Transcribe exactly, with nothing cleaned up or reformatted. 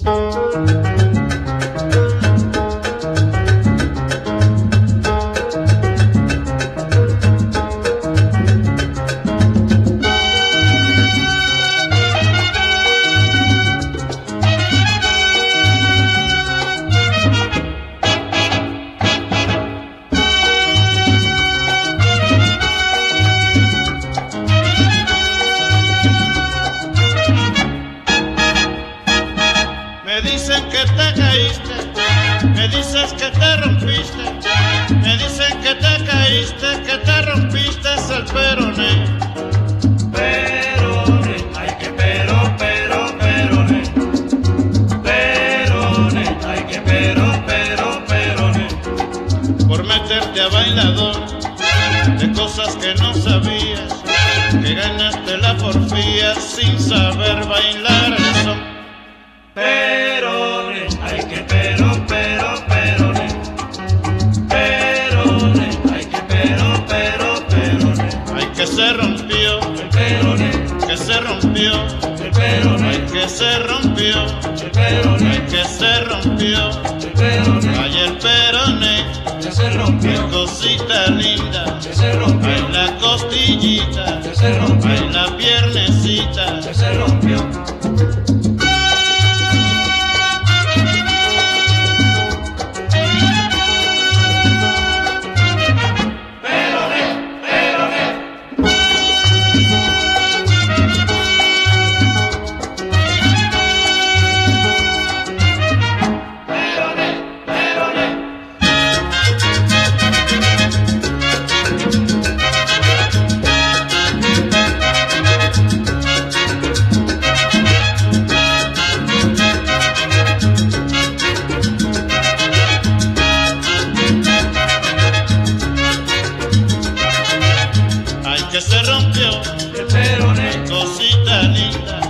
Me dicen que te caíste, me dices que te rompiste, me dicen que te caíste, que te rompiste el peroné. Peroné, ay que pero, pero, peroné. Peroné, ay que pero, pero, peroné. Por meterte a bailador de cosas que no sabías, que ganaste la porfía sin saber bailar el son. Peroné, ay que pero, pero, peroné. Peroné, ay que pero, pero, peroné. Ay que se rompió, El peroné, que se rompió, el peroné, ay que se rompió, el peroné, ay que se rompió, el peroné, ay el peroné, ya se rompió, cosita linda, ya se rompió, ay la costillita, ya se rompió, ay la piernecita. ya se rompió. Ay que se rompió, El peroné, cosita linda,